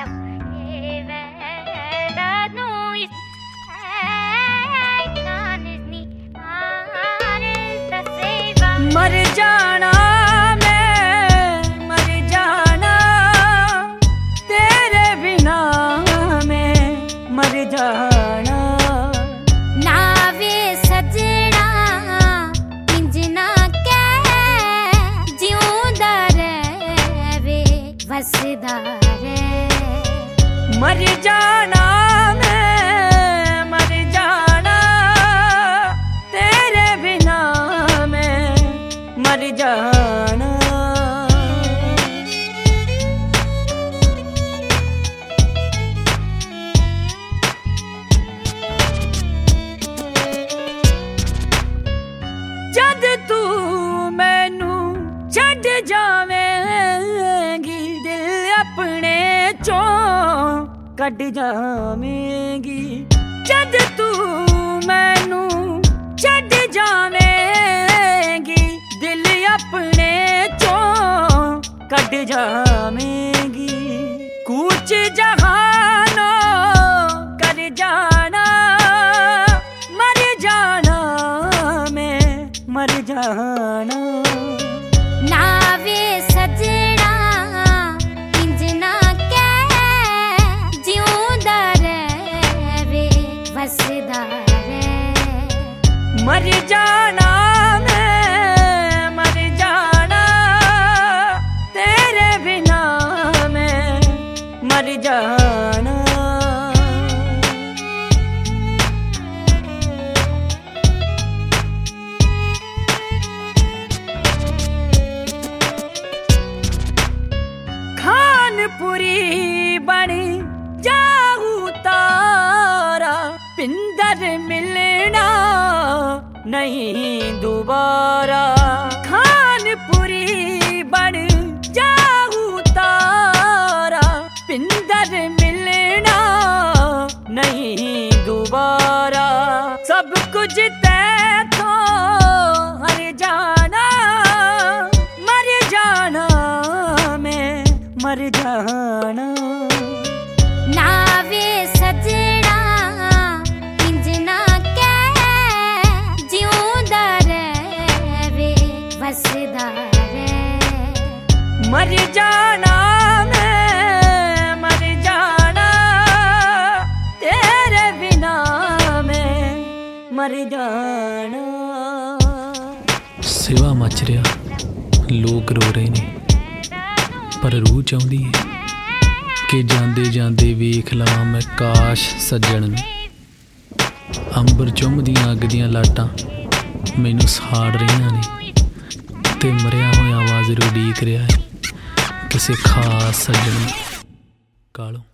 मर जाना मैं, मर जाना तेरे बिना मैं, मर जाना ना वे सजना इंजना के जिऊंदा रहे वसदा रहे। मर जाना मैं, मर जाना तेरे बिना मैं, मर जाना जद तू मैनू छड्ड जावेंगी दिल अपने चों कट जावेंगी। जद तू मैनू छड्ड जावेंगी दिल अपने चों कट जावेंगी। कूच जहानो कर जाना, मर जाना मैं, मर जाना ना वे सजना इंजना के जिऊंदा रहे वसदा रहे। मर जाना मैं, मर जाना तेरे बिना मैं, मर जाना खानपुरी बन जाऊं तारा पिंदर मिलना नहीं दोबारा। खानपुरी बन जाऊं तारा पिंदर मिलना नहीं दोबारा। सब कुछ तैथों हर जाना, मर जाना मैं, मर जाना ना वे सजना इंजना के जिऊंदा रहे वसदा रहे। मर जाना मैं, मर जाना तेरे बिना मैं, मर जाना। सिवा मच रहा, लोग रो रहे ने, पर रूह चाहुंदी है कि जांदे जांदे वेख लवां मैं काश सज्जण ने। अंबर चुंमदियां अग दियां लाटां मैनू साड़ रहीआं ने ते मरिया होया आवाज़ उड़ीक रहा है किसी खास सज्जण कालों।